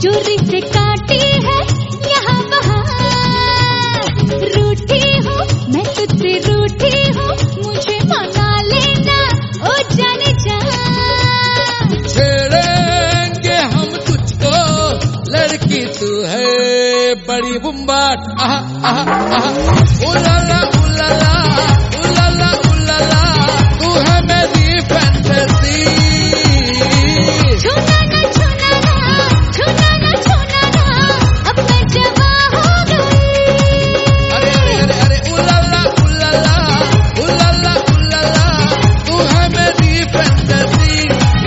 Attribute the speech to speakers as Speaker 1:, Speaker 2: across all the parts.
Speaker 1: चोरी से काटी है यहाँ वहाँ, रूठी हूँ मैं तुझसे रूठी हूँ, मुझे मना लेना ओ जाने जा।
Speaker 2: छेड़ेंगे हम तुझको लड़की तू है बड़ी बुम्बाट, आहा आहा आहा, उलाला उलाला उलाला उलाला, तू है मेरी फैंटेसी।
Speaker 1: छूना ना छूना ना, छूना ना छूना ना, अब मैं जवां हो गई।
Speaker 2: अरे अरे अरे अरे उलाला उलाला उलाला उलाला, तू है मेरी फैंटेसी।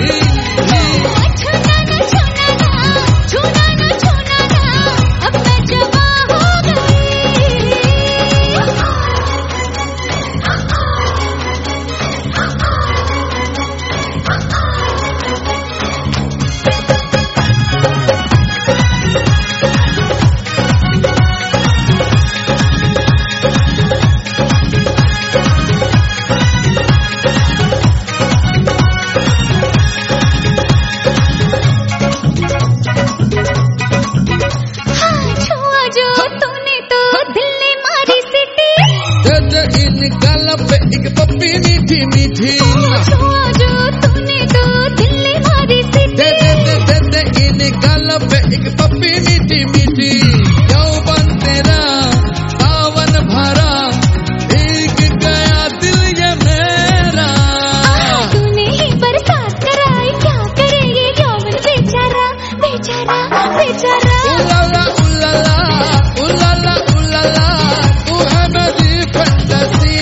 Speaker 1: छूना ना छूना ना, छूना ना छूना ना, अब मैं जवां हो गई। छुआ जो तूने तो दिल ने मारी सीटी,
Speaker 2: इन गालों पे एक पप्पी मीठी मीठी,
Speaker 1: छुआ जो तूने तो दिल ने मारी सीटी,
Speaker 2: इन गालों पे एक पप्पी मीठी मीठी, यौवन तेरा सावन भरा, भीग गया दिल ये मेरा।
Speaker 1: तूने ही बरसात कराई, क्या करे ये यौवन बेचारा बेचारा बेचारा।
Speaker 2: उलाला उलाला उलाला उलाला, तू है मेरी फैंटेसी।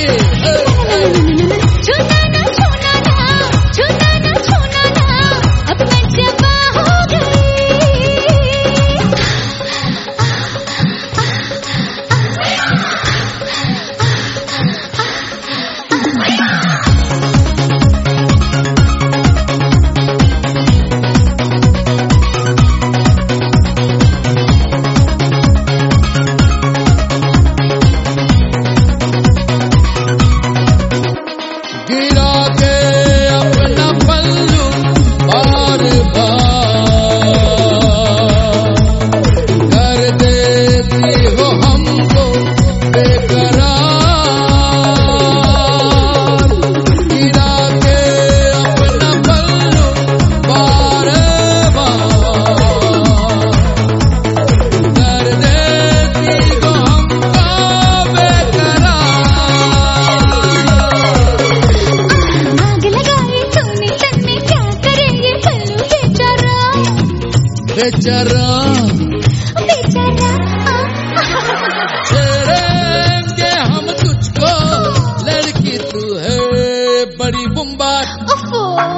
Speaker 1: छूना ना छूना ना, छूना ना छूना ना, अब मैं जवां हो गई।
Speaker 2: गिरा के अपना पल्लू बार बार, कर देती हो हमको बेकरार। गिरा के अपना पल्लू बार बार, कर देती हो हमको बेकरार।
Speaker 1: आग लगाई तूने तन में, क्या करे ये पल्लू बेचारा
Speaker 2: बेचारा
Speaker 1: बेचारा।
Speaker 2: छेड़ेंगे हम तुझको लड़की तू है बड़ी बुम्बाट।
Speaker 1: ओफो